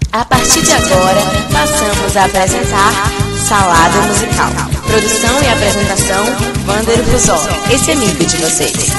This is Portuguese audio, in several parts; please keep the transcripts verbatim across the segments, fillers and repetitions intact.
A partir de agora, passamos a apresentar Salada Musical. Produção e apresentação, Wander Ruzol, esse amigo de vocês.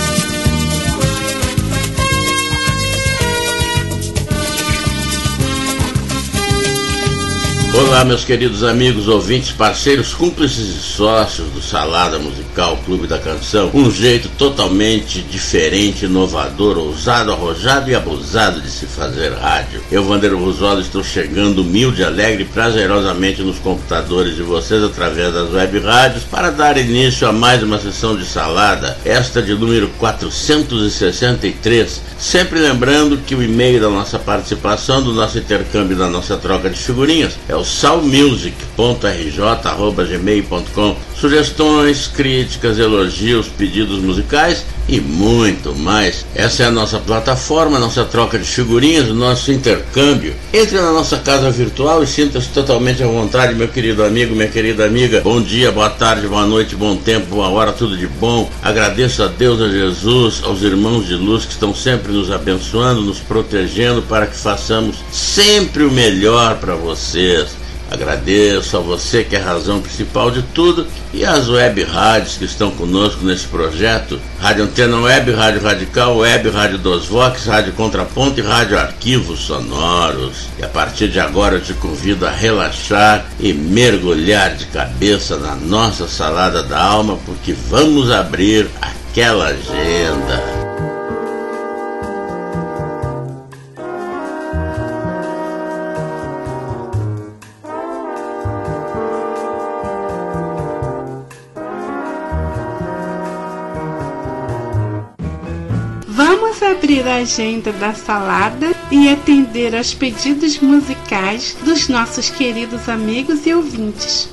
Olá, meus queridos amigos, ouvintes, parceiros, cúmplices e sócios do Salada Musical Clube da Canção. Um jeito totalmente diferente, inovador, ousado, arrojado e abusado de se fazer rádio. Eu, Wander Ruzol, estou chegando humilde, alegre e prazerosamente nos computadores de vocês através das web rádios para dar início a mais uma sessão de Salada, esta de número quatrocentos e sessenta e três. Sempre lembrando que o e-mail da nossa participação, do nosso intercâmbio, da nossa troca de figurinhas é o salmusic ponto r j arroba gmail ponto com. Sugestões, críticas, elogios, pedidos musicais e muito mais. Essa é a nossa plataforma, a nossa troca de figurinhas, o nosso intercâmbio. Entre na nossa casa virtual e sinta-se totalmente à vontade, meu querido amigo, minha querida amiga. Bom dia, boa tarde, boa noite, bom tempo, boa hora, tudo de bom. Agradeço a Deus, a Jesus, aos irmãos de luz que estão sempre nos abençoando, nos protegendo para que façamos sempre o melhor para vocês. Agradeço a você que é a razão principal de tudo e às web rádios que estão conosco nesse projeto. Rádio Antena Web, Rádio Radical Web, Rádio Dos Vox, Rádio Contraponto e Rádio Arquivos Sonoros. E a partir de agora eu te convido a relaxar e mergulhar de cabeça na nossa salada da alma, porque vamos abrir aquela agenda. Vamos abrir a agenda da salada e atender aos pedidos musicais dos nossos queridos amigos e ouvintes.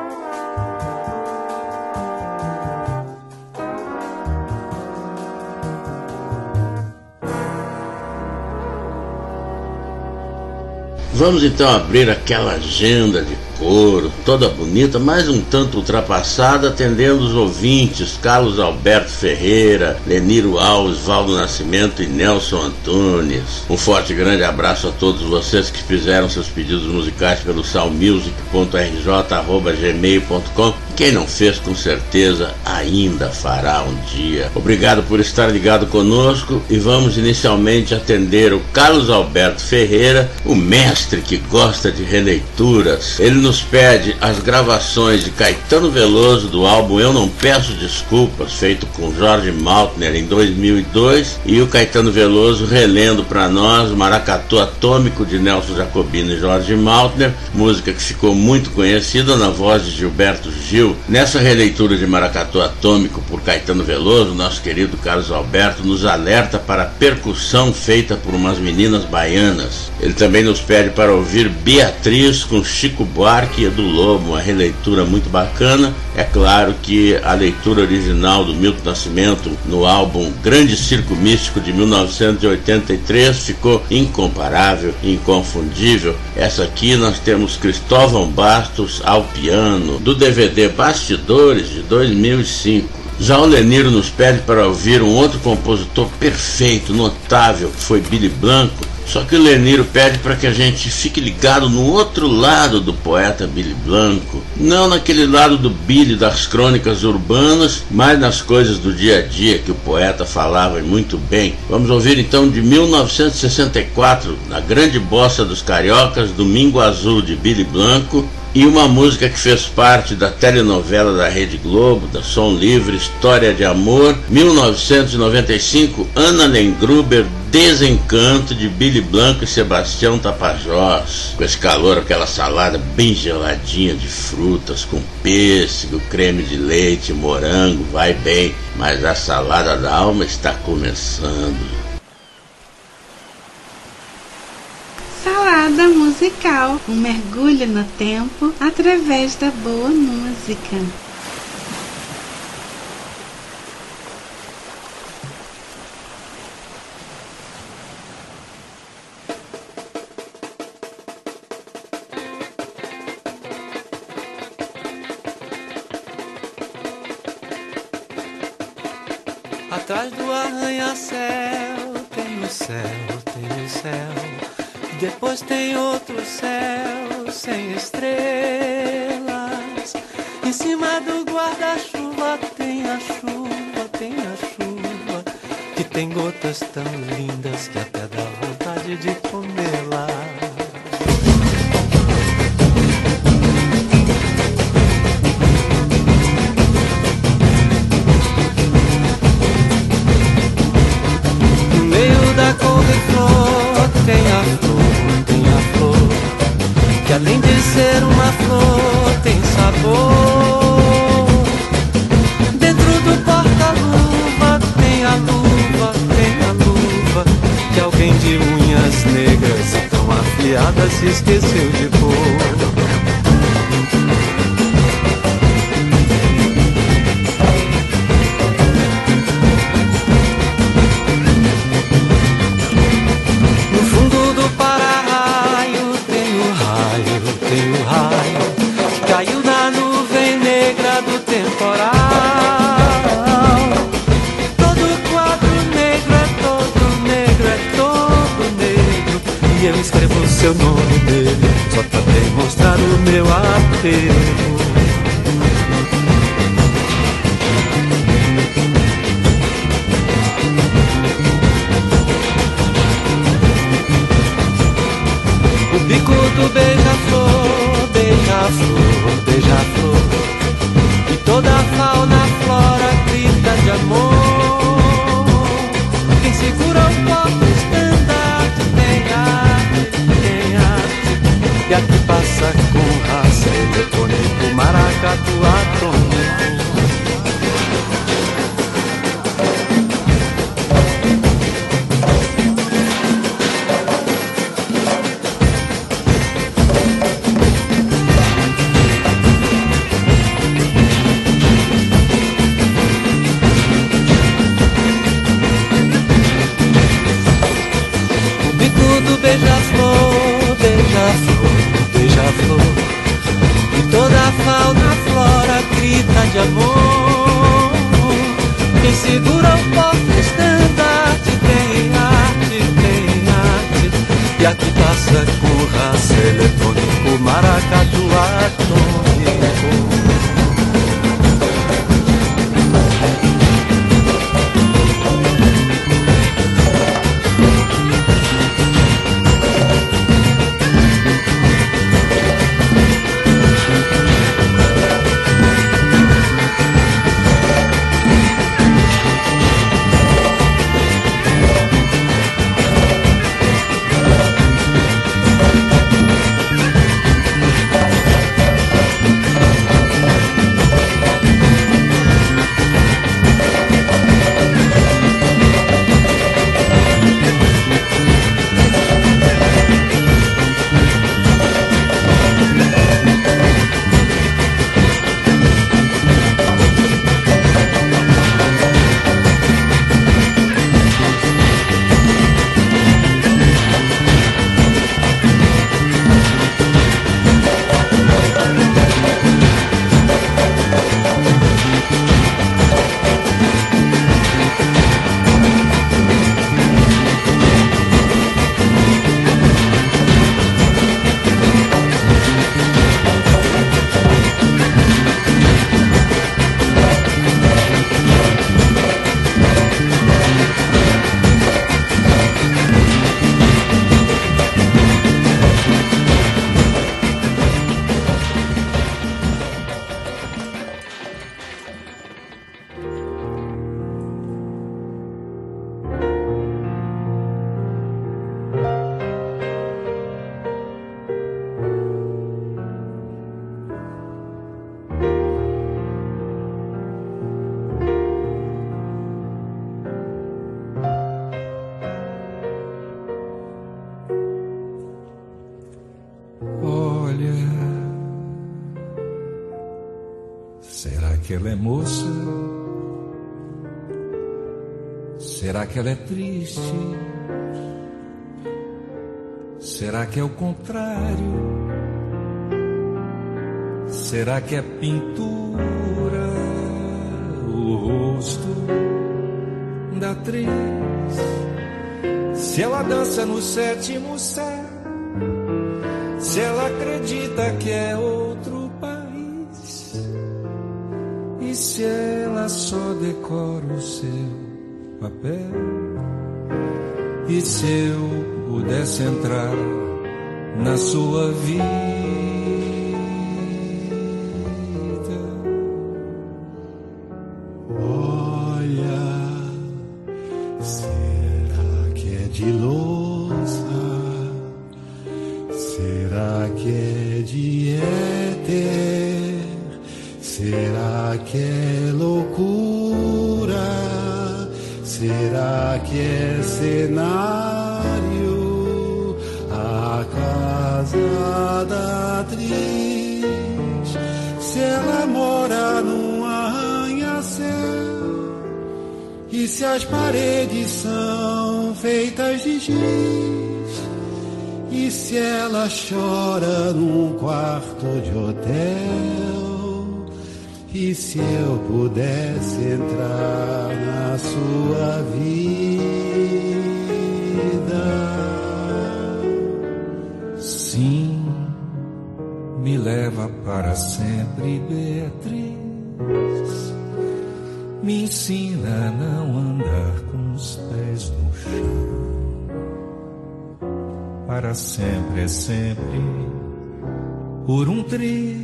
Vamos então abrir aquela agenda de couro, toda bonita, mas um tanto ultrapassada, atendendo os ouvintes Carlos Alberto Ferreira, Leniro Alves, Valdo Nascimento e Nelson Antunes. Um forte e grande abraço a todos vocês que fizeram seus pedidos musicais pelo salmusic ponto r j arroba gmail ponto com. Quem não fez, com certeza, ainda fará um dia. Obrigado por estar ligado conosco e vamos inicialmente atender o Carlos Alberto Ferreira, o mestre que gosta de releituras. Ele nos pede as gravações de Caetano Veloso do álbum Eu Não Peço Desculpas, feito com Jorge Maltner em dois mil e dois, e o Caetano Veloso relendo para nós Maracatu Atômico de Nelson Jacobino e Jorge Maltner, música que ficou muito conhecida na voz de Gilberto Gil. Nessa releitura de Maracatu Atômico por Caetano Veloso, nosso querido Carlos Alberto nos alerta para a percussão feita por umas meninas baianas. Ele também nos pede para ouvir Beatriz com Chico Buarque e Edu Lobo, uma releitura muito bacana. É claro que a leitura original do Milton Nascimento no álbum Grande Circo Místico de mil novecentos e oitenta e três ficou incomparável, inconfundível. Essa aqui nós temos Cristóvão Bastos ao piano, do D V D Bastidores de dois mil e cinco. Já o Leniro nos pede para ouvir um outro compositor perfeito, notável, que foi Billy Blanco. Só que o Leniro pede para que a gente fique ligado no outro lado do poeta Billy Blanco, não naquele lado do Billy das crônicas urbanas, mas nas coisas do dia a dia que o poeta falava muito bem. Vamos ouvir então de mil novecentos e sessenta e quatro, na grande bossa dos cariocas, Domingo Azul de Billy Blanco, e uma música que fez parte da telenovela da Rede Globo, da Som Livre, História de Amor, mil novecentos e noventa e cinco, Ana Lengruber, Desencanto de Billy Blanco e Sebastião Tapajós. Com esse calor, aquela salada bem geladinha de frutas, com pêssego, creme de leite, morango, vai bem, mas a salada da alma está começando. Salada musical, um mergulho no tempo através da boa música. Atrás do arranha-céu tem o céu, tem o céu. Depois tem outro céu sem estrelas. Em cima do guarda-chuva tem a chuva, tem a chuva, que tem gotas tão lindas que até dá vontade de comê-la. No meio da couve-flor tem a flor, tem a flor, que além de ser uma flor tem sabor. Dentro do porta-luva tem a luva, tem a luva, que alguém de unhas negras e tão afiadas se esqueceu de pôr. No fundo do para-raio tem o raio, tem o raio, caiu na nuvem negra do temporal. Todo quadro negro é todo negro, é todo negro, e eu escrevo o seu nome nele, só pra demonstrar o meu apego. O bico do beija-flor, beija-flor, beija-flor, e toda a fauna, a flora grita de amor. Quem segura o copo estandarte tem arte, tem arte, e aqui passa com raça eletrônico, maracatu atômico. Beija-flor, beija-flor, beija-flor, e toda a fauna, a flora grita de amor. Quem segura o porta-estandarte tem arte, tem arte, e aqui passa com raça eletrônico, maracatu atômico. que ela é moça? Será que ela é triste? Será que é o contrário? Será que é pintura o rosto da atriz? Se ela dança no sétimo céu, se ela acredita que é outro país, e se ela só decora o seu papel, e se eu pudesse entrar na sua vida, olha, será que é de louça? Será que é de éter? Será que é loucura? Será que é cenário? A casa da atriz, se ela mora num arranha-céu, e se as paredes são feitas de giz, e se ela chora num quarto de hotel, e se eu pudesse entrar na sua vida? Sim, me leva para sempre, Beatriz. Me ensina a não andar com os pés no chão. Para sempre é sempre por um triz.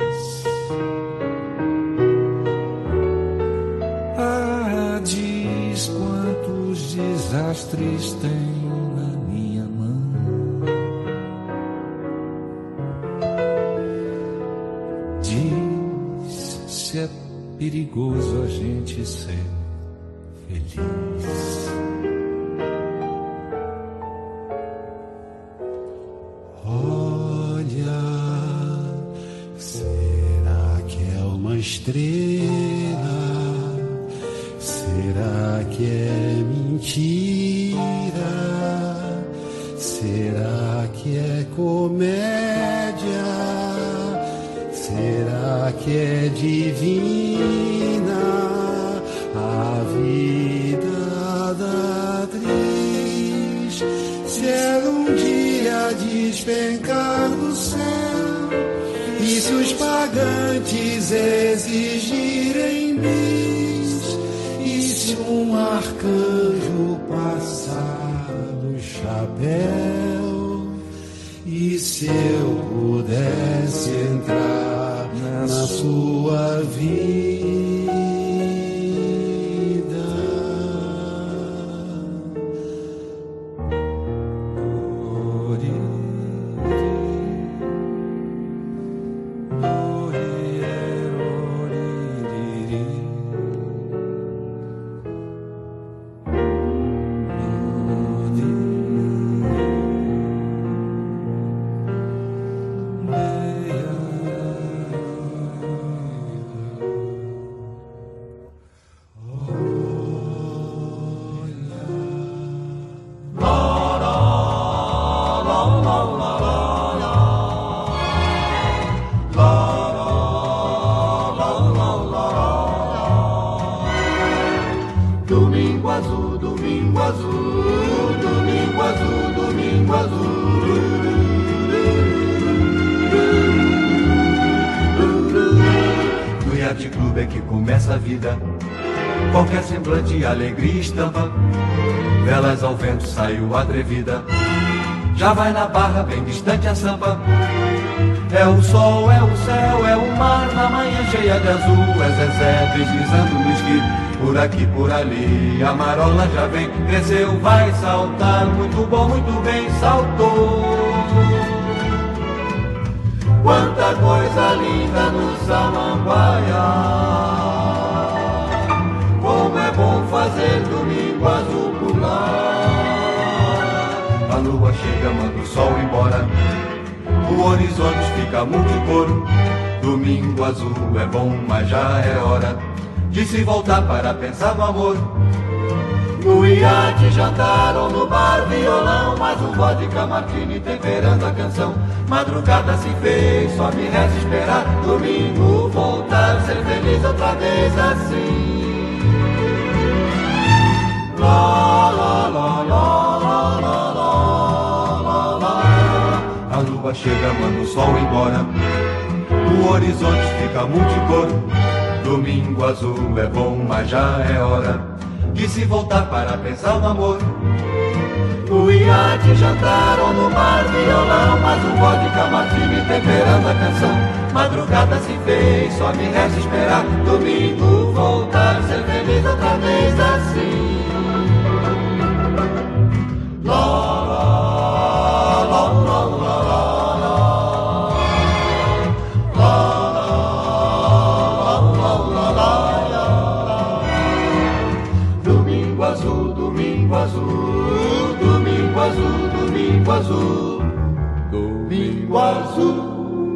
Ah, diz quantos desastres tem na minha mão. Diz se é perigoso a gente ser feliz. Olha, será que é uma estrela? Será que é mentira? Será que é comédia? Será que é divina a vida da atriz? Se ela um dia despencar do céu, e se os pagantes exigirem bis, e se um arcanjo passar no chapéu, e se eu pudesse entrar na sua vida? Domingo azul, domingo azul, domingo azul, domingo azul. No Yacht Club é que começa a vida, qualquer semblante, alegria e estampa. Velas ao vento, saiu atrevida, já vai na barra, bem distante a sampa. É o sol, é o céu, é o mar, na manhã cheia de azul. É Zezé deslizando no esqui, por aqui, por ali, a marola já vem. Cresceu, vai saltar, muito bom, muito bem, saltou. Quanta coisa linda no Samambaia, como é bom fazer domingo azul por lá. A lua chega, manda o sol embora, o horizonte fica multicor. Domingo azul é bom, mas já é hora de se voltar para pensar no amor. No iate jantaram, no bar violão, mais um vodka martini temperando a canção. Madrugada se fez, só me resta esperar domingo voltar, ser feliz outra vez assim. Lá, lá, lá, lá, lá, lá, lá, lá. A lua lua chega, manda o sol embora, o horizonte fica multicor. Domingo azul é bom, mas já é hora de se voltar para pensar no amor. O iate, jantar ou no mar, violão, mas o vodka martini temperando a canção. Madrugada se fez, só me resta esperar domingo voltar, ser feliz outra vez assim. Lá, lá, lá, lá, lá, lá, lá, lá, lá, lá. Domingo azul, domingo azul, domingo azul, domingo azul, domingo azul.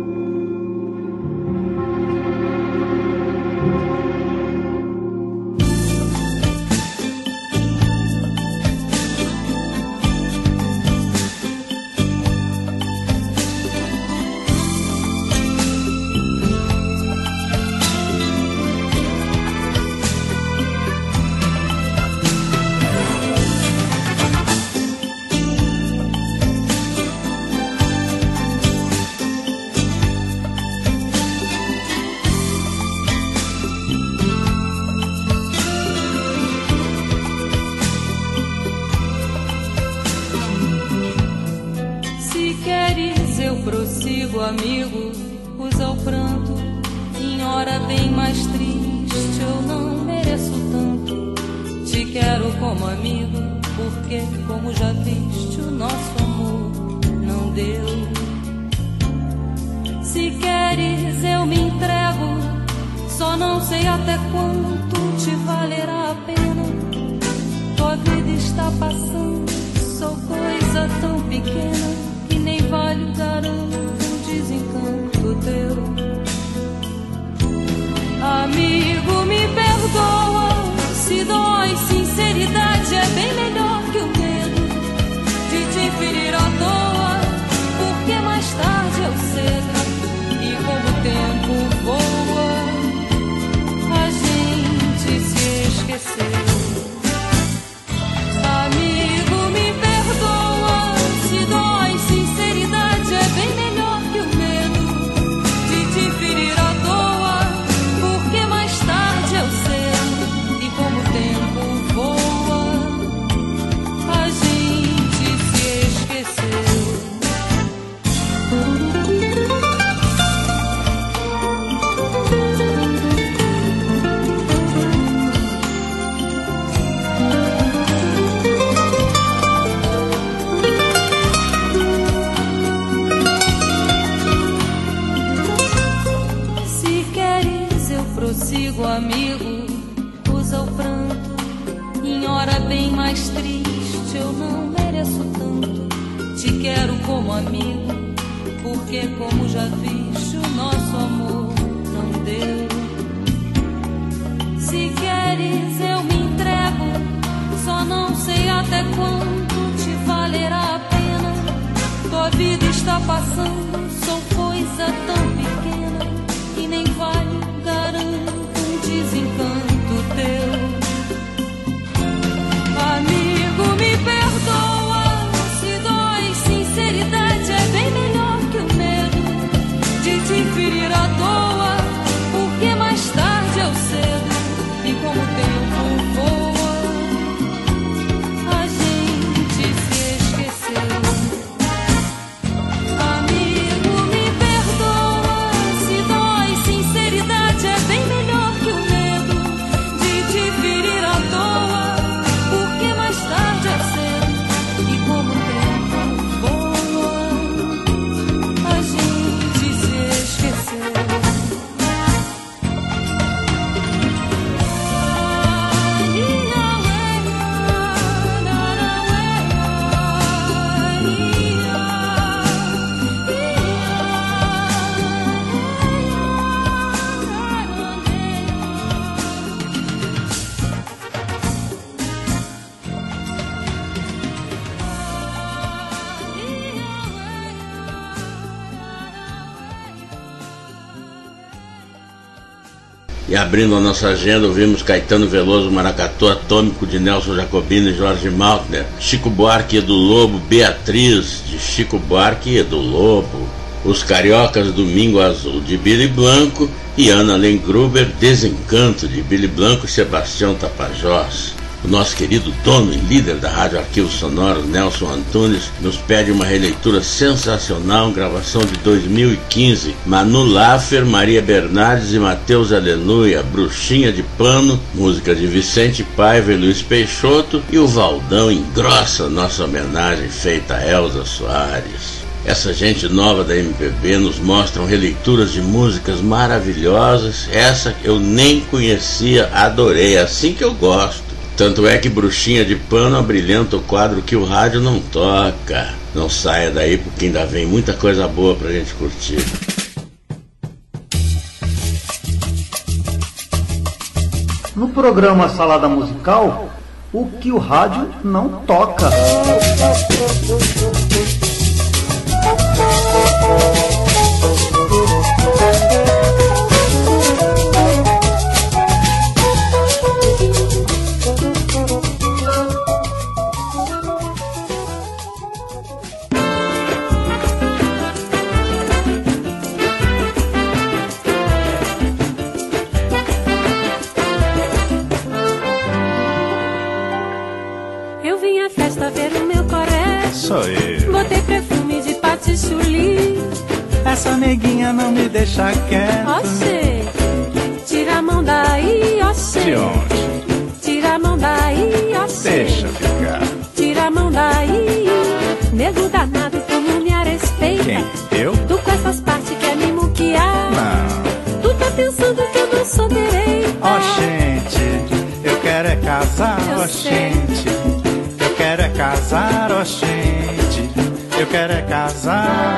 Amigo, usa o pranto em hora bem mais triste. Eu não mereço tanto, te quero como amigo, porque, como já viste, o nosso amor não deu. Se queres, eu me entrego, só não sei até quanto te valerá a pena. Tua vida está passando, sou coisa tão pequena que nem vale o garanto. Desencanto teu, amigo, me perdoa. Se dói, sinceridade é bem melhor que o medo de te ferir à toa, porque mais tarde eu cedo e como o tempo voa, a gente se esqueceu. Amigo, me perdoa. Se dói, sinceridade é bem melhor amigo, usa o pranto em hora bem mais triste. Eu não mereço tanto, te quero como amigo, porque, como já viste, o nosso amor não deu. Se queres, eu me entrego, só não sei até quanto te valerá a pena. Tua vida está passando, sou coisa tão pequena que nem vale, garanto, desencanto teu. Amigo, me perdoa. Se dói, sinceridade é bem melhor que o medo de te ferir à toa, porque mais tarde eu cedo e como o tempo voa, a gente se esqueceu. Amigo, me perdoa. E abrindo a nossa agenda, ouvimos Caetano Veloso, Maracatu Atômico, de Nelson Jacobino e Jorge Maltner, Chico Buarque e Edu Lobo, Beatriz, de Chico Buarque e Edu Lobo, Os Cariocas, Domingo Azul, de Billy Blanco, e Ana Lengruber, Desencanto, de Billy Blanco e Sebastião Tapajós. O nosso querido dono e líder da Rádio Arquivos Sonoros, Nelson Antunes, nos pede uma releitura sensacional, gravação de dois mil e quinze. Manu Laffer, Maria Bernardes e Matheus Aleluia, Bruxinha de Pano, música de Vicente Paiva e Luiz Peixoto, e o Valdão engrossa nossa homenagem feita a Elza Soares. Essa gente nova da M P B nos mostram releituras de músicas maravilhosas. Essa eu nem conhecia, adorei, assim que eu gosto. Tanto é que Bruxinha de Pano abrilhanta o quadro que o rádio não toca. Não saia daí, porque ainda vem muita coisa boa pra gente curtir. No programa Salada Musical, o que o rádio não toca. Sou eu. Botei perfume de patchouli. Essa neguinha não me deixa quieto. Oxê, tira a mão daí, oxê. De onde? Tira a mão daí, oxê. Deixa ficar. Tira a mão daí. Nego danado, tu não me respeita. Quem? Eu? Tu com essas partes quer me muquear. Não. Tu tá pensando que eu não sou direita. Ó, oh, gente, eu quero é casar, ó, oh, gente. Eu quero é casar, ó, oh, gente. Eu quero é casar.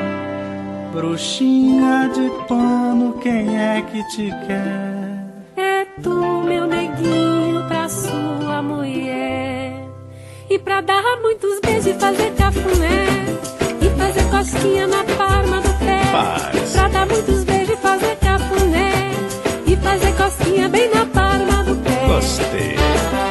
Bruxinha de pano, quem é que te quer? É tu, meu neguinho, pra sua mulher. E pra dar muitos beijos e fazer cafuné. E fazer cosquinha na palma do pé. Faz. Pra dar muitos beijos e fazer cafuné. E fazer cosquinha bem na palma do pé. Gostei.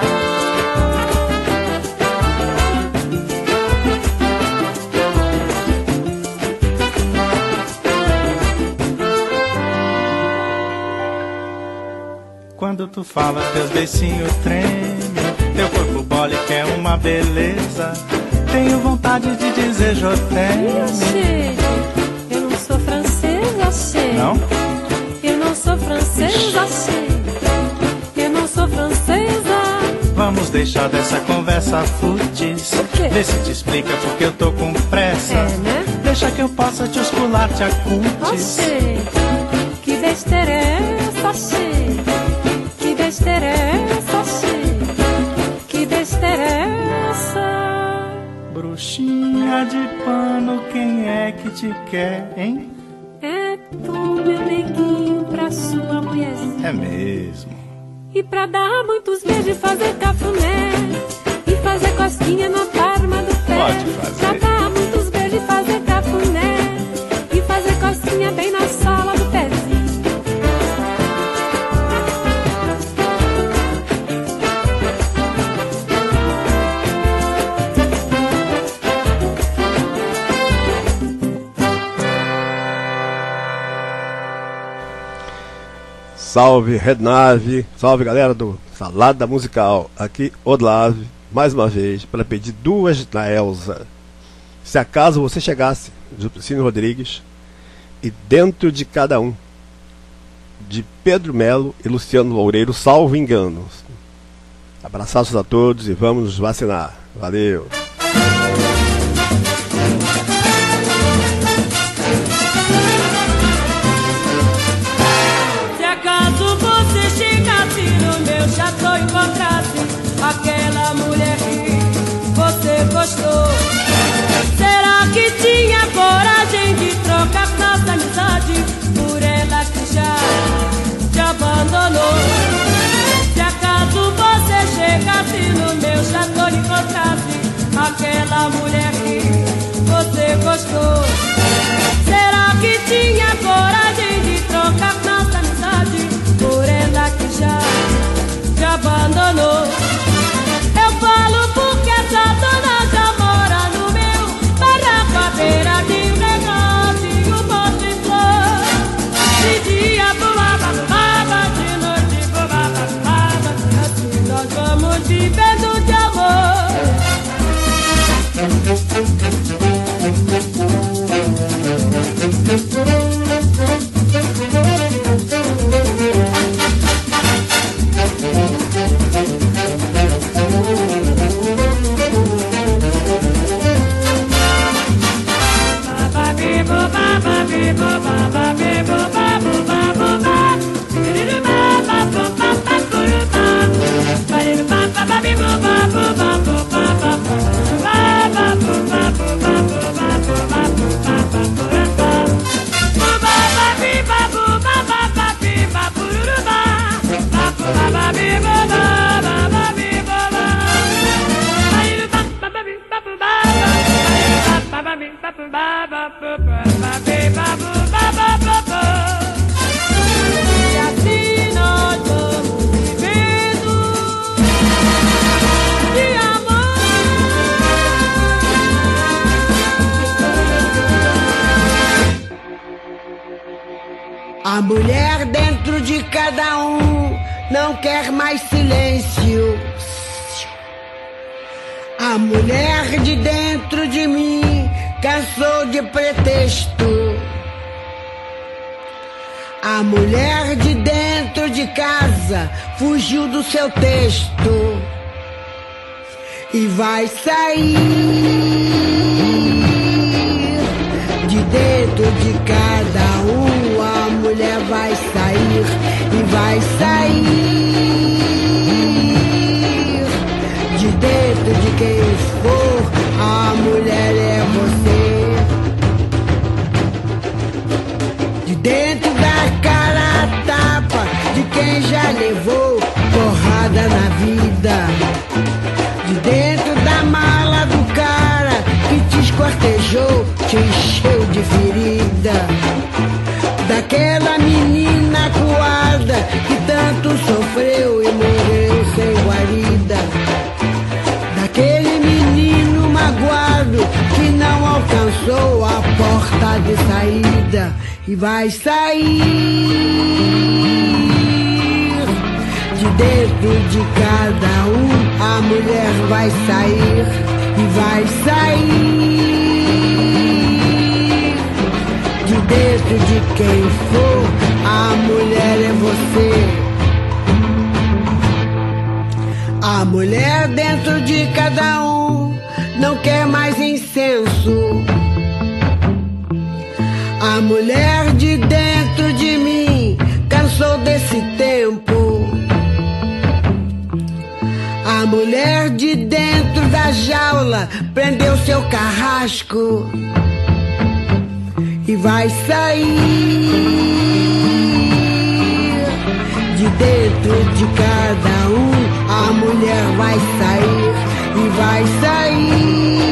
Quando tu fala, teus beicinhos tremem. Teu corpo mole que é uma beleza. Tenho vontade de dizer je t'aime. Eu sei, eu não sou francesa, eu sei. Não? Eu não sou francesa, eu sei. Eu não sou francesa. Vamos deixar dessa conversa futis. Vê se te explica porque eu tô com pressa. É, né? Deixa que eu possa te oscular, te acutes. Eu sei, que besteira é essa, eu sei. Que besteira é essa, eu sei. Que besteira é essa? Bruxinha de pano, quem é que te quer, hein? É tu, meu neguinho, pra sua mulherzinha. É mesmo. E pra dar muitos beijos e fazer cafuné. E fazer cosquinha na palma do pé. Pode fazer. Pra dar muitos beijos e fazer cafuné. E fazer cosquinha bem na sola do pezinho. Salve Rednave, salve galera do Salada Musical, aqui Odlave, mais uma vez, para pedir duas na Elza. Se acaso você chegasse, Cine Rodrigues, e Dentro de Cada Um, de Pedro Melo e Luciano Loureiro, salvo engano. Abraços a todos e vamos nos vacinar. Valeu! Chateau encontrasse aquela mulher que você gostou. Será que tinha coragem de trocar nossa amizade por ela que já te abandonou? Se acaso você chegasse no meu chateau e encontrasse aquela mulher que você gostou, será que tinha coragem de trocar nossa amizade por A mulher dentro de cada um não quer mais silêncio. A mulher de dentro de mim cansou de pretexto. A mulher de dentro de casa fugiu do seu texto e vai sair de dentro de cada um. A mulher vai sair e vai sair de dentro de quem for. A mulher é você. De dentro da cara a tapa de quem já levou porrada na vida. De dentro da mala do cara que te esquartejou, te encheu de ferida. Daquela menina coada que tanto sofreu e morreu sem guarida. Daquele menino magoado que não alcançou a porta de saída e vai sair de dentro de cada um. A mulher vai sair e vai sair de dentro de quem for. A mulher é você. A mulher dentro de cada um não quer mais incenso. A mulher de dentro de mim cansou desse tempo. A mulher de dentro da jaula prendeu seu carrasco e vai sair de dentro de cada um. A mulher vai sair e vai sair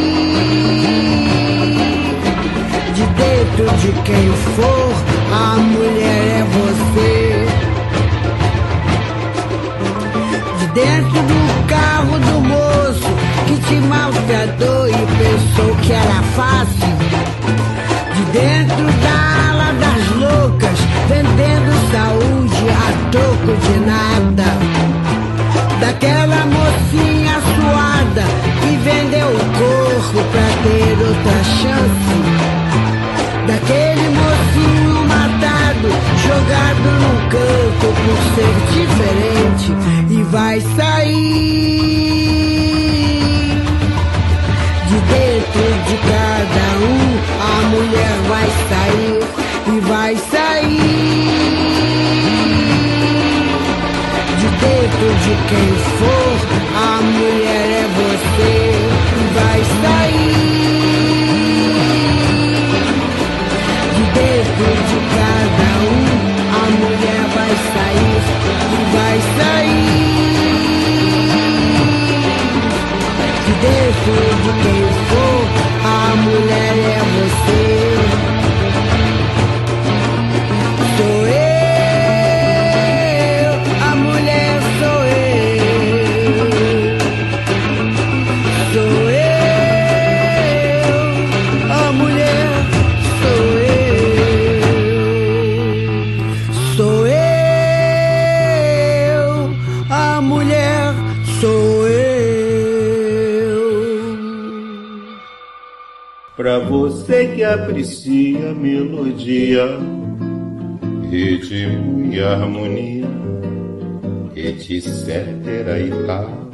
de dentro de quem for. A mulher é você. De dentro do carro do moço que te maltratou e pensou que era fácil. De dentro da ala das loucas, vendendo saúde a troco de nada. Daquela mocinha suada que vendeu o corpo pra ter outra chance. Daquele mocinho matado, jogado num canto por ser diferente e vai sair de dentro de cada um. A mulher vai sair e vai sair de dentro de quem for. A mulher é você e vai sair de dentro de cada um. A mulher vai sair e vai sair de dentro de quem for. A mulher é você. Sou eu, a mulher sou eu. Sou eu, a mulher sou eu. Sou eu, a mulher sou eu. Pra você que aprecia melodia, ritmo e harmonia, etc e tal.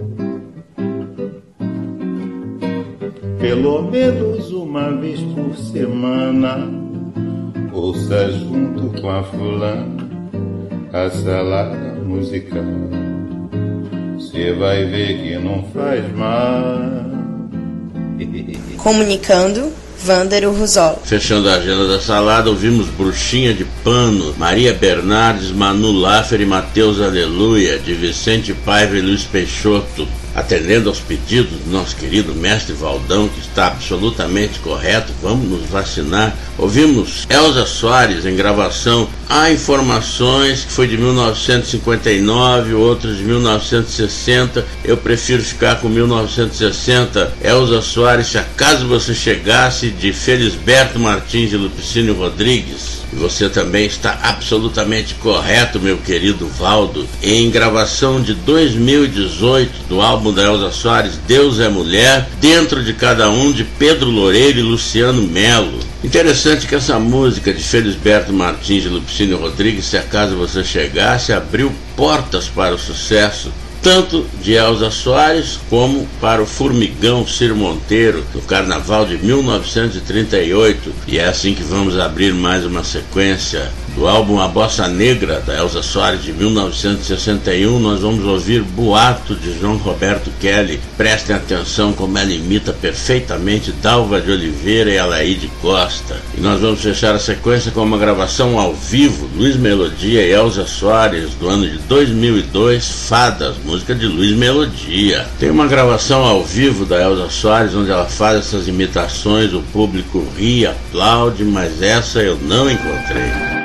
Pelo menos uma vez por semana, ouça junto com a fulana a salada musical. Você vai ver que não faz mal. Comunicando, Vândaro Rosol. Fechando a agenda da salada, ouvimos Bruxinha de Pano, Maria Bernardes, Manu Laffer e Mateus Aleluia, de Vicente Paiva e Luiz Peixoto. Atendendo aos pedidos do nosso querido mestre Valdão, que está absolutamente correto, vamos nos vacinar. Ouvimos Elza Soares em gravação. Há informações que foi de mil novecentos e cinquenta e nove, outras de mil novecentos e sessenta. Eu prefiro ficar com mil novecentos e sessenta. Elza Soares, Se Acaso Você Chegasse, de Felisberto Martins e Lupicínio Rodrigues. E você também está absolutamente correto, meu querido Valdo, em gravação de dois mil e dezoito do álbum da Elza Soares, Deus é Mulher, Dentro de Cada Um, de Pedro Loureiro e Luciano Melo. Interessante que essa música de Felisberto Martins e Lupicínio Rodrigues, Se Acaso Você Chegasse, abriu portas para o sucesso tanto de Elza Soares como para o Formigão Ciro Monteiro, no Carnaval de mil novecentos e trinta e oito. E é assim que vamos abrir mais uma sequência do álbum A Bossa Negra, da Elza Soares, de mil novecentos e sessenta e um. Nós vamos ouvir Boato, de João Roberto Kelly. Prestem atenção como ela imita perfeitamente Dalva de Oliveira e Alaide Costa. E nós vamos fechar a sequência com uma gravação ao vivo, Luiz Melodia e Elza Soares, do ano de dois mil e dois, Fadas, música de Luiz Melodia. Tem uma gravação ao vivo da Elza Soares onde ela faz essas imitações, o público ri, aplaude, mas essa eu não encontrei.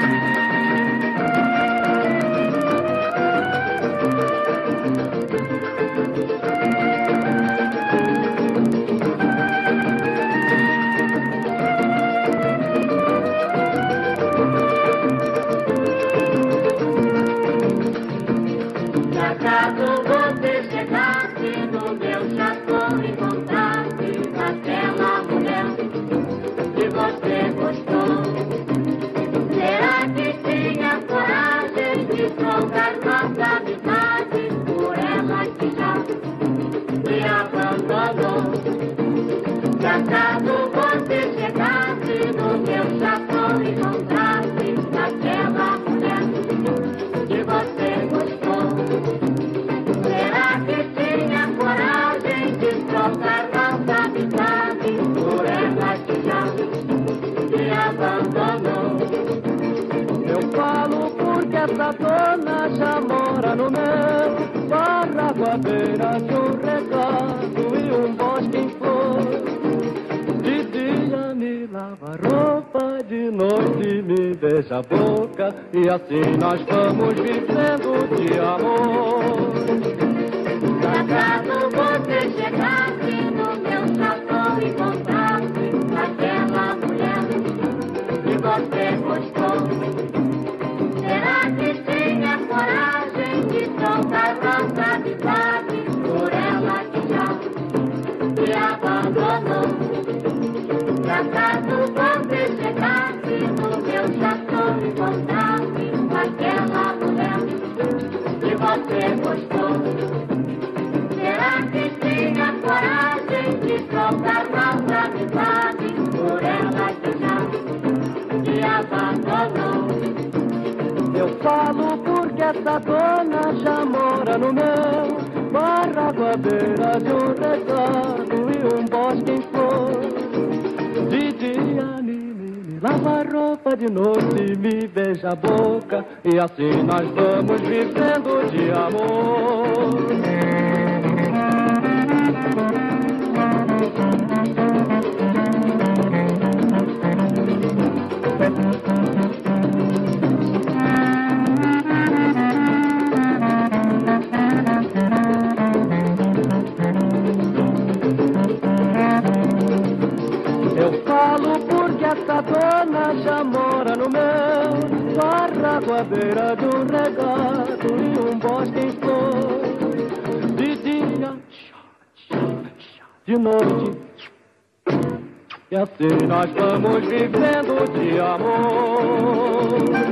E assim nós vamos vivendo de amor. Se acaso você chegasse no meu chapéu e encontrasse aquela mulher que você gostou, será que tinha coragem de trocar nossa amizade por ela que já te abandonou? Se acaso você chegasse no meu chapéu e encontrasse aquela mulher que você gostou, será que tinha coragem de trocar nossa amizade por ela que já te abandonou? Eu falo porque essa dona já mora no meu barraco à beira de um recanto e um bosque em flor. De dia me lava roupa, de noite me beija a boca, e assim nós vamos vivendo de amor. Essa dona já mora no meu barraco à beira de um regato e um bosque em flor. De dia, de noite, e assim nós vamos vivendo de amor.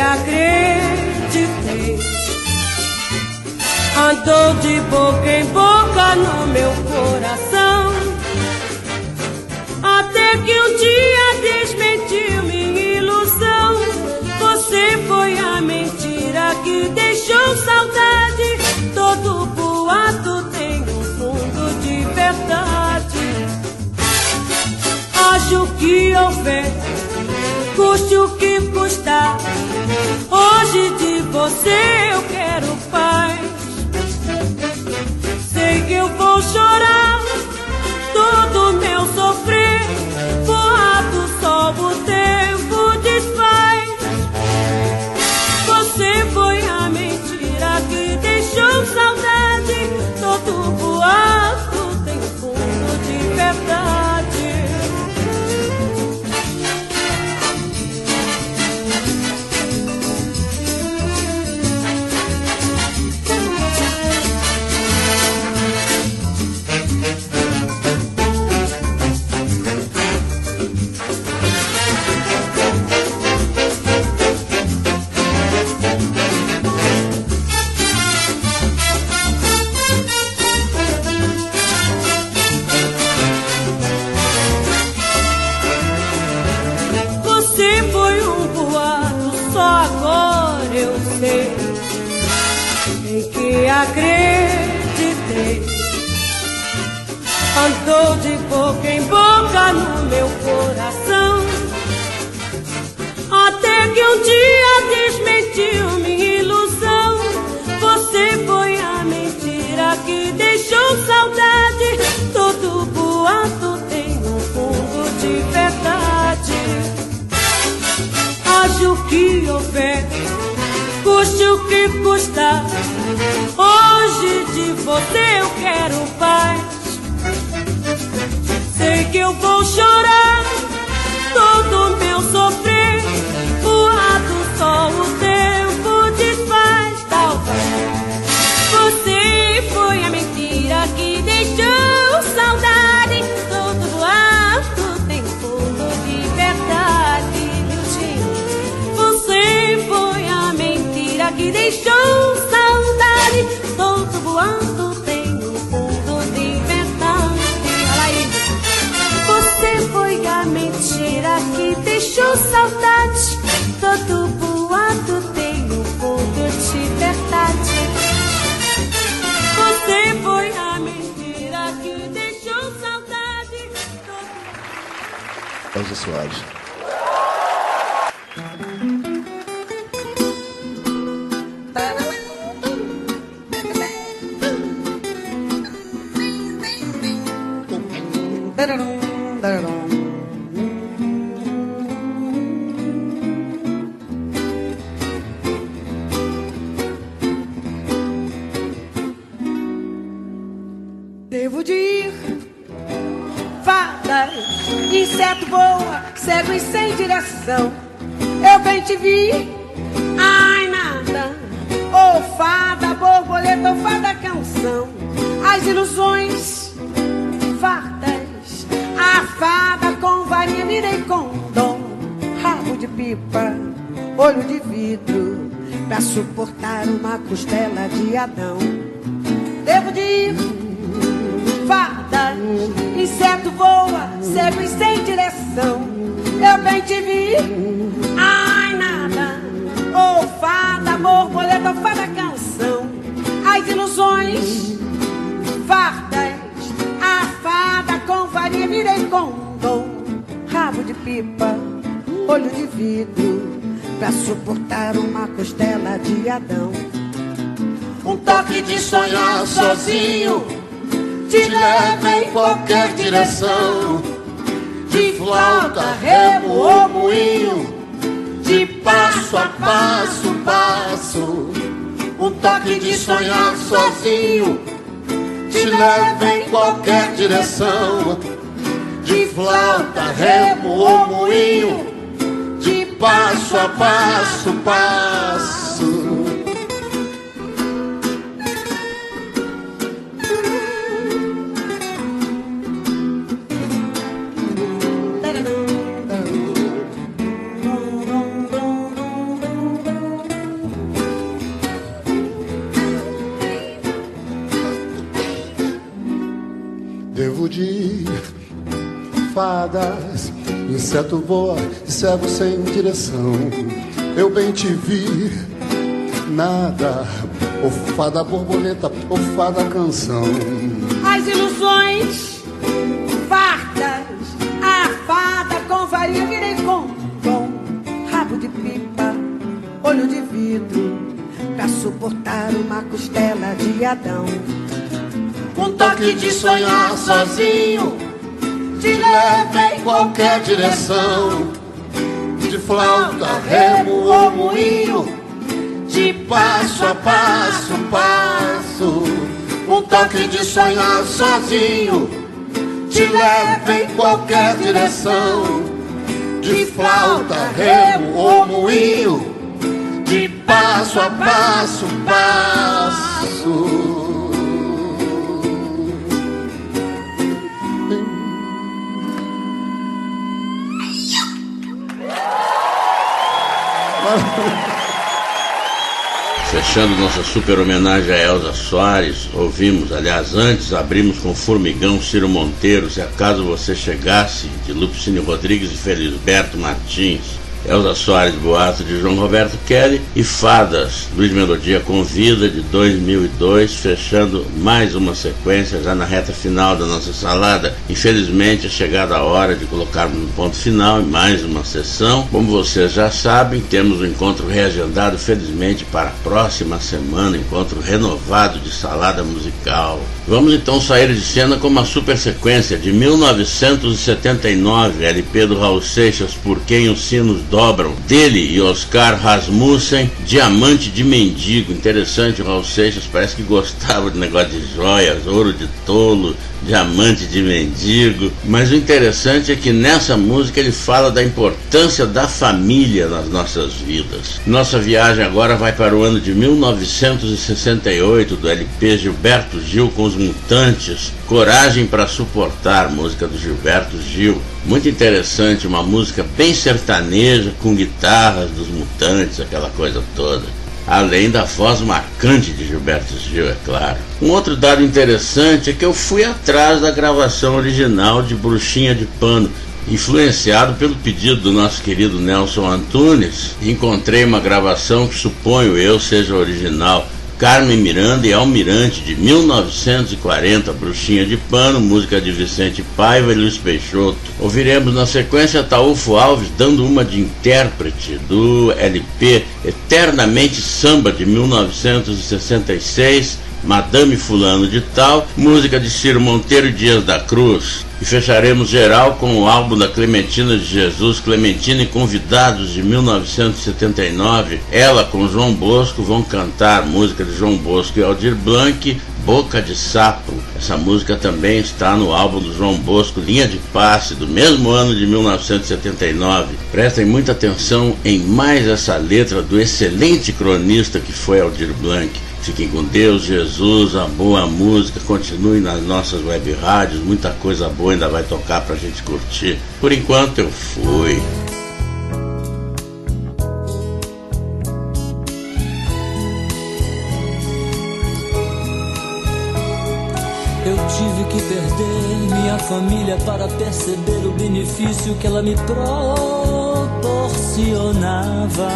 acreditei. Andou de boca em boca no meu coração, até que um dia desmentiu minha ilusão. Você foi a mentira que deixou saudade. Todo boato tem um fundo de verdade. Acho que houver, custe o que custar, hoje de você eu quero paz. Sei que eu vou chorar todo meu sofrer, boato só o tempo desfaz. Você foi a mentira que deixou saudade. Todo boato tem fundo de verdade. Acreditei. Andou de boca em boca no meu coração, até que um dia desmentiu minha ilusão. Você foi a mentira que deixou saudade. Todo boato tem um fundo de verdade. Acho que houver, custe o que custar, hoje de você eu quero paz. Sei que eu vou chorar todo meu sofrer, boato só o tempo desfaz. Talvez você foi a mentira que deixou saudade. Todo boato tem fundo de verdade. Você foi a mentira que deixou saudade. Todo boato tem um fundo de verdade. Olha aí. Você foi a mentira que deixou saudade. Todo boato tem um fundo de verdade. Você foi a mentira que deixou saudade. Elza Soares. Devo de ir, fadas, inseto voa, cego e sem direção. Eu bem te vi, ai nada. Ô fada, borboleta, ou fada canção. As ilusões, fardas, a fada com varinha mirei com dom. Rabo de pipa, olho de vidro, pra suportar uma costela de Adão. Devo de ir, fada, inseto voa, cego e sem direção. Eu bem te vi, ai nada. Ô fada, borboleta, fada canção. As ilusões, fardas, a fada com varinha virei condom. Rabo de pipa, olho de vidro, pra suportar uma costela de Adão. Um toque de sonhar sozinho te leva em qualquer direção. De flauta, remo ou moinho, de passo a passo, passo. Um toque de sonhar sozinho te leva em qualquer direção. De flauta, remo ou moinho, de passo a passo, passo. devo de ir. Fadas, inseto voa e cego sem direção. Eu bem te vi, nada, ou fada borboleta, ou fada canção. As ilusões fartas, a fada com varinha virei com tom, rabo de pipa, olho de vidro, pra suportar uma costela de Adão. Um toque de sonhar sozinho te leva em qualquer direção. De flauta, remo ou moinho, de passo a passo, passo. Um toque de sonhar sozinho te leva em qualquer direção. De flauta, remo ou moinho, de passo a passo, passo. Fechando nossa super homenagem a Elza Soares, ouvimos, aliás, antes abrimos com Formigão, Ciro Monteiro, Se Acaso Você Chegasse, de Lupicínio Rodrigues e Felisberto Martins. Elza Soares, Boato, de João Roberto Kelly, e Fadas, Luiz Melodia Convida, de dois mil e dois, fechando mais uma sequência já na reta final da nossa salada. Infelizmente é chegada a hora de colocarmos um ponto final em mais uma sessão. Como vocês já sabem, temos um encontro reagendado, felizmente, para a próxima semana, encontro renovado de salada musical. Vamos então sair de cena com uma super sequência de mil novecentos e setenta e nove, L P do Raul Seixas, Por Quem os Sinos Dobram, dele e Oscar Rasmussen, Diamante de Mendigo. Interessante, o Raul Seixas parece que gostava de negócio de joias, ouro de tolo, diamante de mendigo, mas o interessante é que nessa música ele fala da importância da família nas nossas vidas. Nossa viagem agora vai para o ano de mil novecentos e sessenta e oito, do L P Gilberto Gil com os Mutantes, Coragem para Suportar, música do Gilberto Gil. Muito interessante, uma música bem sertaneja, com guitarras dos Mutantes, aquela coisa toda. Além da voz marcante de Gilberto Gil, é claro. Um outro dado interessante é que eu fui atrás da gravação original de Bruxinha de Pano, influenciado pelo pedido do nosso querido Nelson Antunes. Encontrei uma gravação que suponho eu seja original. Carmen Miranda e Almirante, de mil novecentos e quarenta, Bruxinha de Pano, música de Vicente Paiva e Luiz Peixoto. Ouviremos na sequência Ataúfo Alves dando uma de intérprete do L P Eternamente Samba, de mil novecentos e sessenta e seis, Madame Fulano de Tal, música de Ciro Monteiro e Dias da Cruz. E fecharemos geral com o álbum da Clementina de Jesus, Clementina e Convidados, de mil novecentos e setenta e nove. Ela com João Bosco vão cantar música de João Bosco e Aldir Blanc, Boca de Sapo. Essa música também está no álbum do João Bosco, Linha de Passe, do mesmo ano de mil novecentos e setenta e nove. Prestem muita atenção em mais essa letra do excelente cronista que foi Aldir Blanc. Fiquem com Deus, Jesus, a boa música, continue nas nossas web rádios, muita coisa boa ainda vai tocar pra gente curtir. Por enquanto eu fui. Eu tive que perder minha família para perceber o benefício que ela me proporcionava.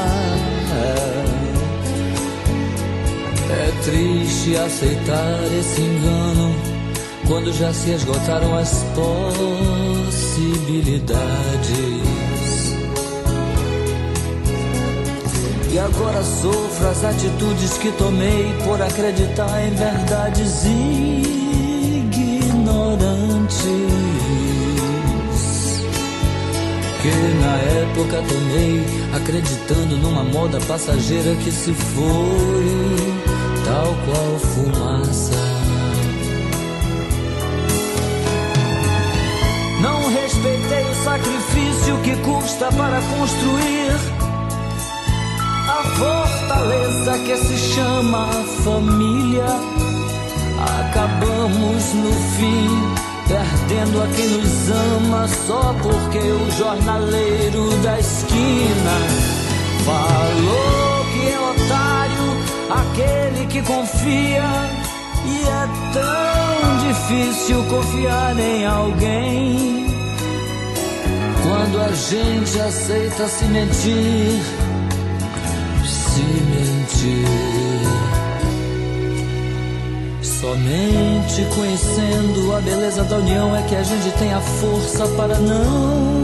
É triste aceitar esse engano quando já se esgotaram as possibilidades. E agora sofro as atitudes que tomei por acreditar em verdades ignorantes que na época tomei, acreditando numa moda passageira que se foi tal qual fumaça. Não respeitei o sacrifício que custa para construir a fortaleza que se chama família. Acabamos no fim perdendo a quem nos ama só porque o jornaleiro da esquina falou que é otário aquele que confia. E é tão difícil confiar em alguém quando a gente aceita se mentir, se mentir. Somente conhecendo a beleza da união é que a gente tem a força para não,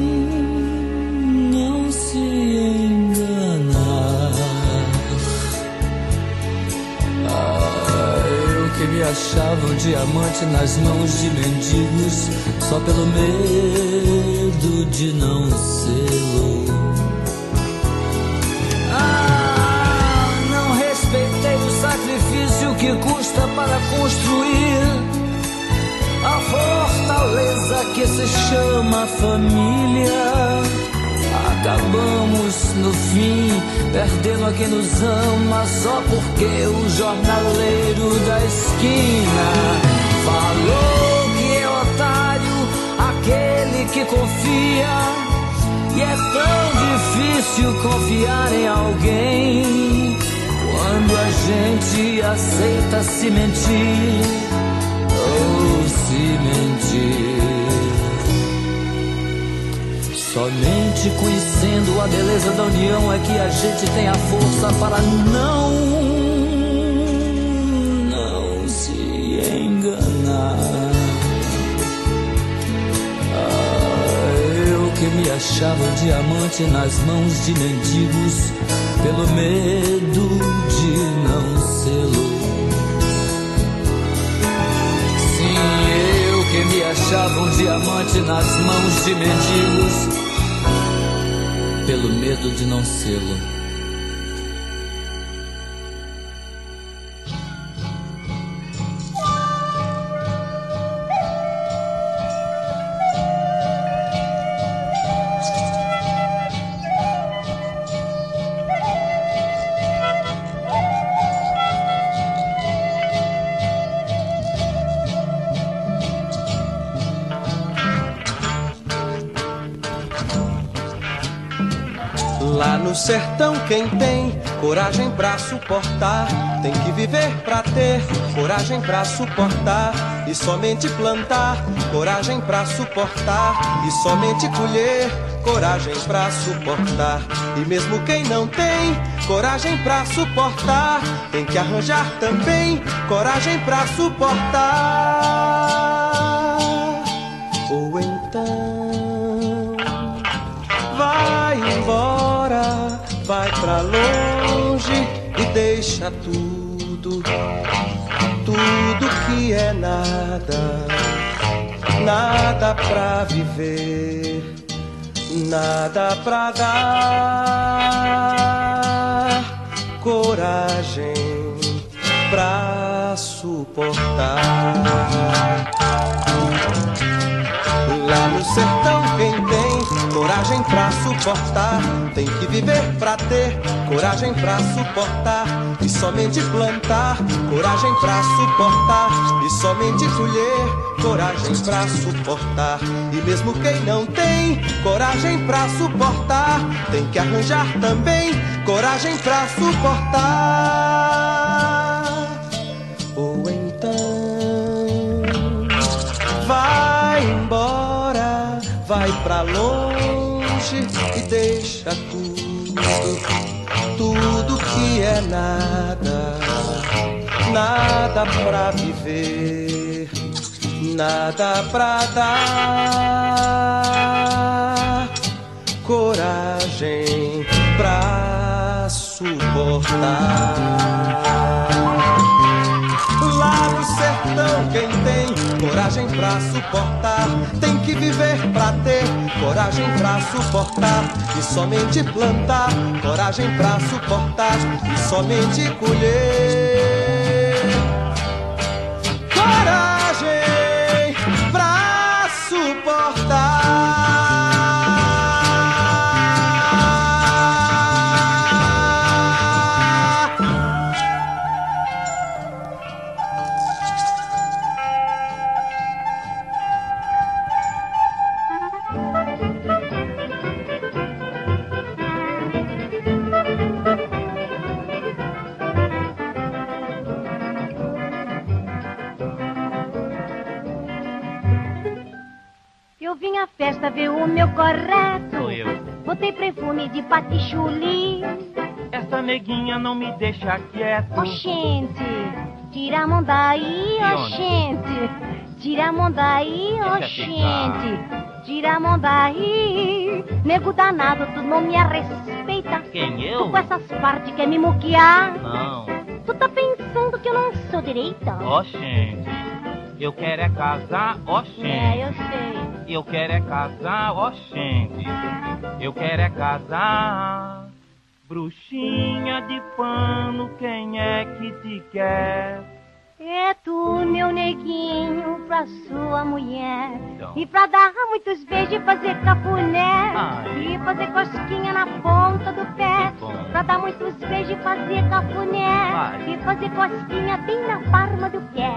não se enganar. Ah, eu que me achava um diamante nas mãos de mendigos só pelo medo de não sê-lo. Ah, não respeitei o sacrifício que custa para construir a fortaleza que se chama família. Acabamos no fim perdendo a quem nos ama só porque o jornaleiro da esquina falou que é otário aquele que confia. E é tão difícil confiar em alguém quando a gente aceita se mentir, ou se mentir. Somente conhecendo a beleza da união é que a gente tem a força para não, não se enganar. Ah, eu que me achava um diamante nas mãos de mendigos pelo medo de não sê-lo. Sim, eu que me achava um diamante nas mãos de mendigos pelo medo de não sê-lo. Lá no sertão quem tem coragem pra suportar, tem que viver pra ter coragem pra suportar, e somente plantar, coragem pra suportar, e somente colher, coragem pra suportar. E mesmo quem não tem coragem pra suportar, tem que arranjar também coragem pra suportar. Ou então vai embora, vai pra longe e deixa tudo, tudo que é nada, nada pra viver, nada pra dar, coragem pra suportar. Lá no sertão quem tem coragem pra suportar, tem que viver pra ter coragem pra suportar, e somente plantar, coragem pra suportar, e somente colher, coragem pra suportar. E mesmo quem não tem coragem pra suportar, tem que arranjar também coragem pra suportar. Ou então vai embora, vai pra longe e deixa tudo, tudo que é nada, nada pra viver, nada pra dar, coragem pra suportar. Lá no sertão quem tem coragem pra suportar, tem que viver pra ter coragem pra suportar, e somente plantar, coragem pra suportar, e somente colher, coragem pra suportar. Eu vim à festa ver o meu correto. Sou eu. Botei perfume de patichuli. Essa neguinha não me deixa quieto. Oxente, tira a mão daí, oxente. Tira a mão daí, oxente. Tira a mão daí. Nego danado, tu não me respeita. Quem, eu? Tu com essas partes quer me muquear. Não. Tu tá pensando que eu não sou direita? Oxente, eu quero é casar, oxente. É, eu sei. Eu quero é casar, oxente. Eu quero é casar. Bruxinha de pano, quem é que te quer? É tu, meu neguinho, pra sua mulher. Então. E pra dar muitos beijos e fazer cafuné. Ai. E fazer cosquinha na ponta do pé. Pra dar muitos beijos e fazer cafuné. Vai. E fazer cosquinha bem na palma do pé.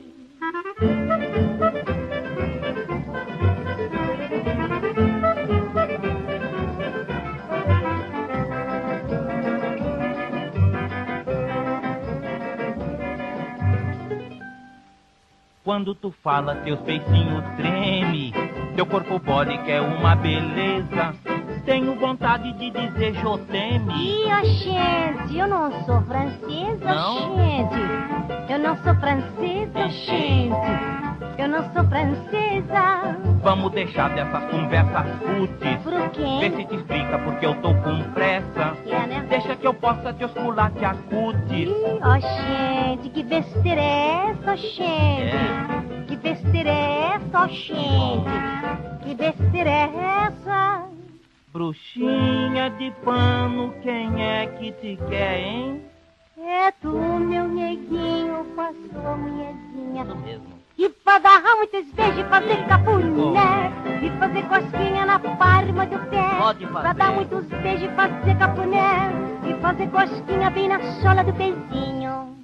Quando tu fala, teus beicinhos treme. Teu corpo body que é uma beleza. Tenho vontade de dizer joteme. Ih, oxente, eu não sou francesa, Não? oxente. Eu não sou francesa, oxente. Eu não sou francesa. Vamos deixar dessas conversas fúteis. Por quê? Vê se te explica porque eu tô com pressa. É, né? Deixa que eu possa te oscular, te acutis. Ih, oxente, que besteira é essa, oxente? É. Que besteira é essa, oxente? Que besteira é essa? Bruxinha de pano, quem é que te quer, hein? É tu, meu neguinho, com a sua mulherzinha. Isso mesmo. E pra dar muitos beijos e fazer cafuné. E fazer cosquinha na palma do pé. Pode fazer. Pra dar muitos beijos e fazer cafuné. E fazer cosquinha bem na sola do pezinho.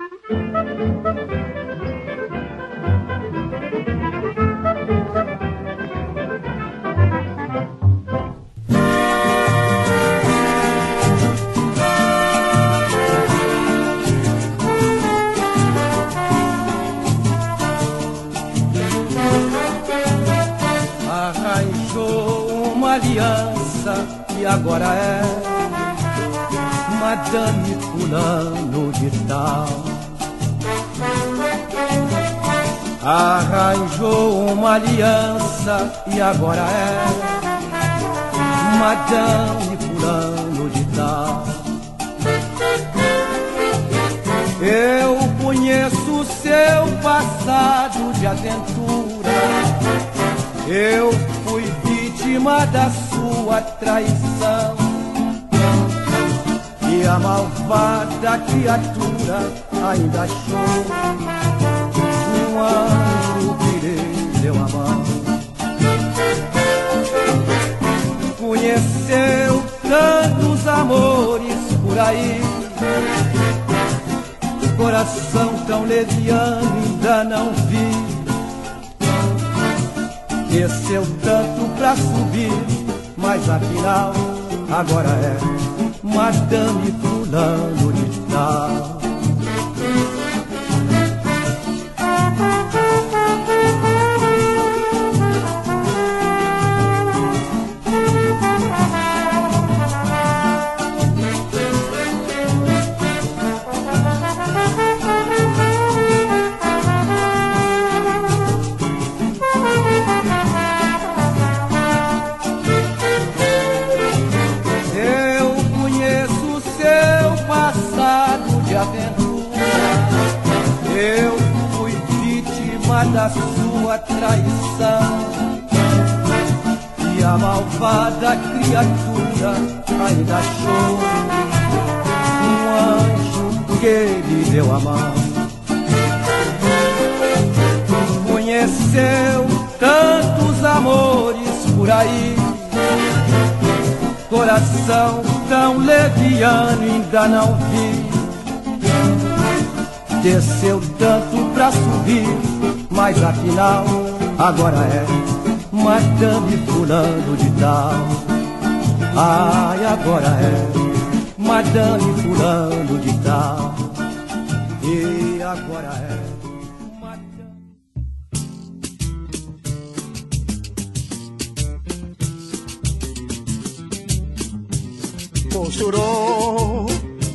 Arranjou uma aliança e agora é Madame Fulano de Tal. Arranjou uma aliança e agora é Madame Fulano de Tal. Eu conheço o seu passado de aventura. Eu fui vítima da sua traição. E a malvada criatura ainda achou um anjo que lhe deu a mão. Conheceu tantos amores por aí, coração tão leviano ainda não vi. Desceu tanto pra subir, mas afinal agora é Madame Fulano de Tal. Eu fui vítima da sua traição. E a malvada criatura ainda achou um anjo que lhe deu a mão. Conheceu tantos amores por aí, coração tão leviano ainda não vi. Desceu tanto pra subir, mas afinal agora é Madame Fulano de Tal. Ai, agora é Madame Fulano de Tal. E agora é costurou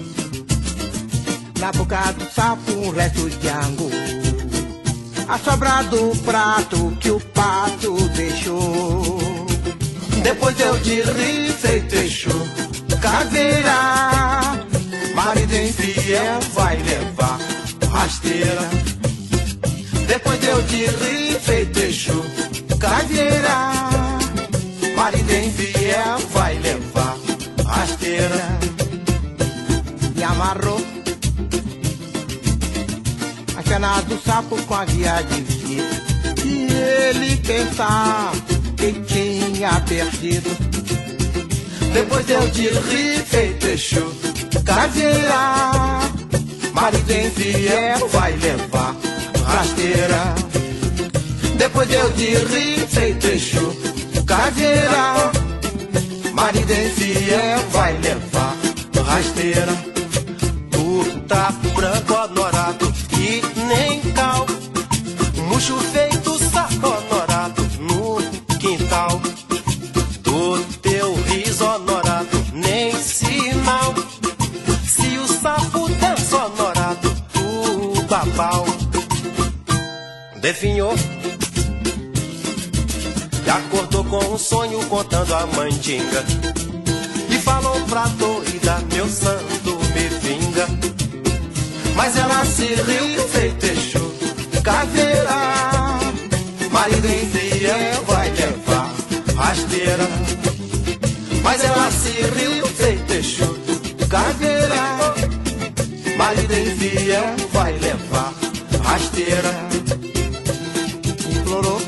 na boca do sapo um resto de angu, a sobra do prato que o pato deixou. Depois eu de receita Exu, caveira, marido infiel vai levar rasteira. Depois eu de receita Exu, caveira, marido infiel vai levar rasteira. E amarrou a cana do sapo com a guia de fita, e ele pensava que tinha perdido. Depois deu de rifeito Exu, caveira, marido infiel vai levar rasteira. Depois deu de rifeito Exu, caveira, marido infiel vai levar rasteira. Tu tá branco honorado e nem cal, murcho feito saco honorado no quintal. Do teu riso honorado nem sinal, se o sapo dança honorado o babau definhou e acordou com um sonho contando a mandinga, e falou pra doida, meu santo me vinga. Mas ela se riu feito Exu, caveira, marido infiel vai levar rasteira. Mas ela se riu feito Exu, caveira, marido infiel vai levar rasteira. Implorou,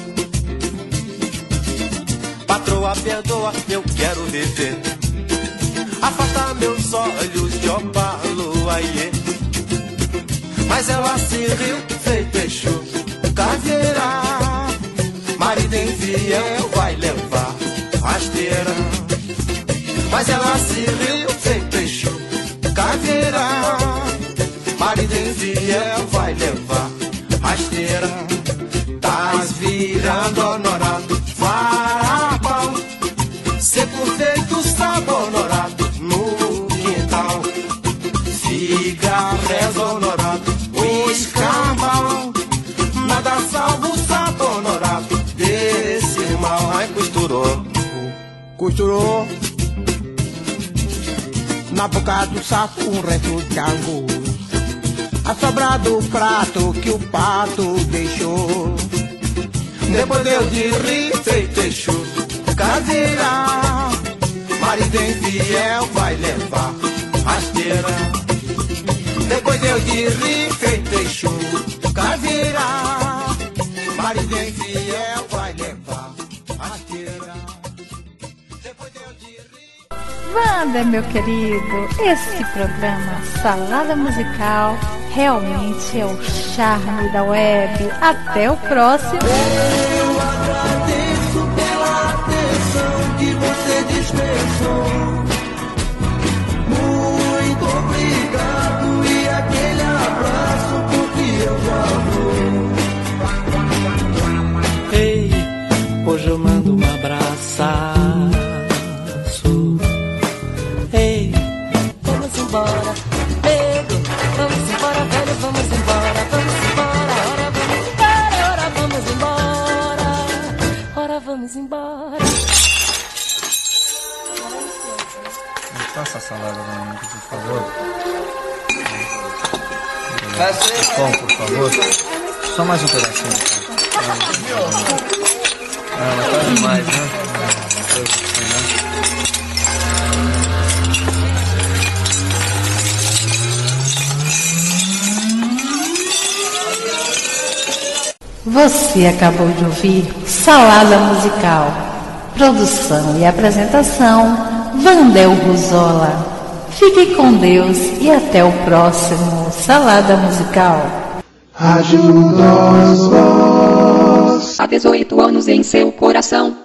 patroa perdoa, eu quero viver, afasta meus olhos de opalo, aiê. Mas ela se riu feito Exu, caveira, marido infiel vai levar rasteira. Mas ela se riu feito Exu, caveira, marido infiel vai levar rasteira. Tás virando honorado, farapau, seco feito sabor honorado no quintal. Cigarrés honorado, o escambau, nada salvo o sabor honorado desse mal. Ai, costurou, costurou na boca do sapo um resto de angu, a sobra do prato que o pato deixou. Depois deu de rir feito Exu, caveira, marido infiel vai levar rasteira. Depois deu de rir feito Exu, caveira, marido infiel vai levar rasteira. Wander, meu querido, esse programa Salada Musical realmente é o charme da web. Até o próximo. Eu agradeço pela atenção que você dispensou. Muito obrigado e aquele abraço porque eu já vou. Ei, hoje eu mando um abraço. Ei, vamos embora, Pedro, vamos embora, velho, vamos embora, vamos embora, ora vamos embora, ora vamos embora, ora vamos embora. Me faça a salada da minha, por favor. Bom, por favor. Só mais um pedacinho. Ah, mas tá demais, né? Você acabou de ouvir Salada Musical. Produção e apresentação, Vandel Ruzola. Fique com Deus e até o próximo Salada Musical. Ajuda-os vós. Há dezoito anos em seu coração.